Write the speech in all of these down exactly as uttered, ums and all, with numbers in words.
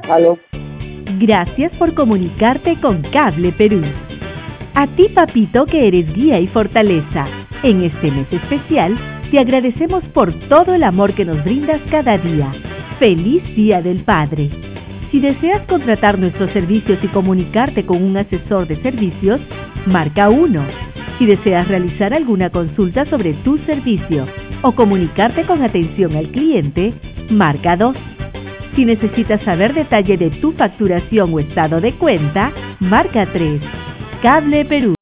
Aló. Gracias por comunicarte con Cable Perú. A ti, papito, que eres guía y fortaleza. En este mes especial, te agradecemos por todo el amor que nos brindas cada día. ¡Feliz Día del Padre! Si deseas contratar nuestros servicios y comunicarte con un asesor de servicios, marca uno. Si deseas realizar alguna consulta sobre tu servicio o comunicarte con atención al cliente, marca dos. Si necesitas saber detalle de tu facturación o estado de cuenta, marca tres. Cable Perú.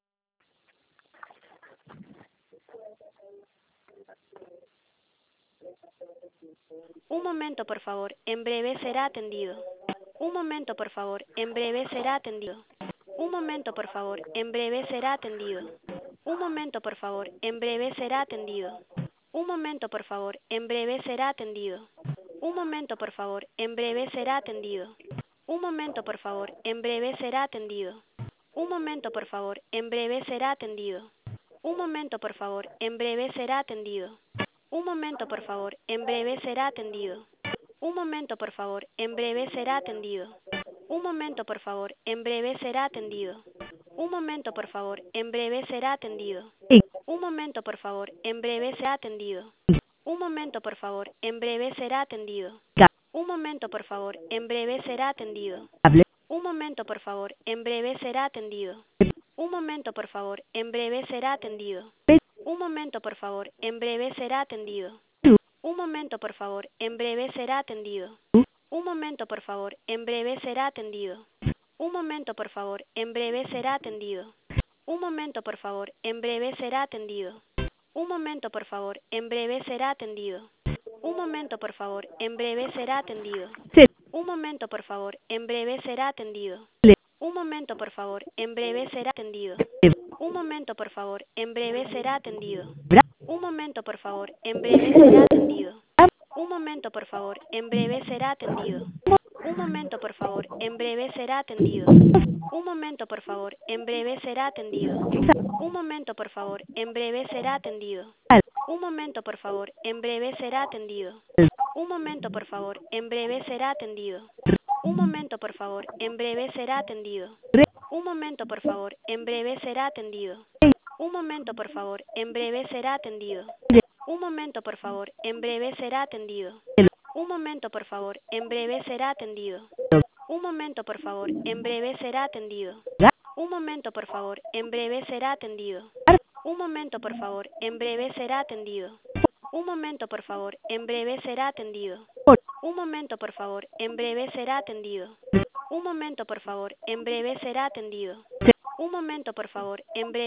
Un momento, por favor. En breve será atendido. Un momento, por favor. En breve será atendido. Un momento, por favor. En breve será atendido. Un momento, por favor. En breve será atendido. Un momento, por favor. En breve será atendido. Un momento, por favor. En breve será atendido. Un momento, por favor. En breve será atendido. Un momento, por favor. En breve será atendido. Un momento, por favor. En breve será atendido. Un momento, por favor. En breve será atendido. Un momento, por favor. En breve será atendido. Un momento, por favor. En breve será atendido. Un momento, por favor. En breve será atendido. Un momento, por favor. En breve será atendido. Un momento, por favor. En breve será atendido. Un momento, por favor. En breve será atendido. Un momento, por favor. En breve será atendido. Un momento, por favor. En breve será atendido. Un momento, por favor. En breve será atendido. Un momento, por favor. En breve será atendido. Un momento, por favor. En breve será atendido. Un momento, por favor. En breve será atendido. Un momento, por favor. En breve será atendido. Un momento, por favor. En breve será atendido. Un momento, por favor. En breve será atendido. Un momento, por favor. En breve será atendido. Un momento, por favor. En breve será atendido. Un momento, por favor. En breve será atendido. Un momento, por favor. En breve será atendido. Un momento, por favor. En breve será atendido. Un momento, por favor. En breve será atendido. Un momento, por favor. En breve será atendido. Un momento, por favor. En breve será atendido. Un momento, por favor. En breve será atendido. Un momento, por favor. En breve será atendido. Un momento, por favor. En breve será atendido. Un momento, por favor. En breve será atendido. Un momento, por favor. En breve será atendido. Un momento, por favor. En breve será atendido. Un momento, por favor. En breve será atendido. Un momento, por favor. En breve será atendido. Un momento, por favor. En breve será atendido. Un momento, por favor. En breve será atendido. Un momento, por favor. En breve será atendido. Un momento, por favor. En breve será atendido. Un momento, por favor. En breve será atendido. Un momento, por favor. En breve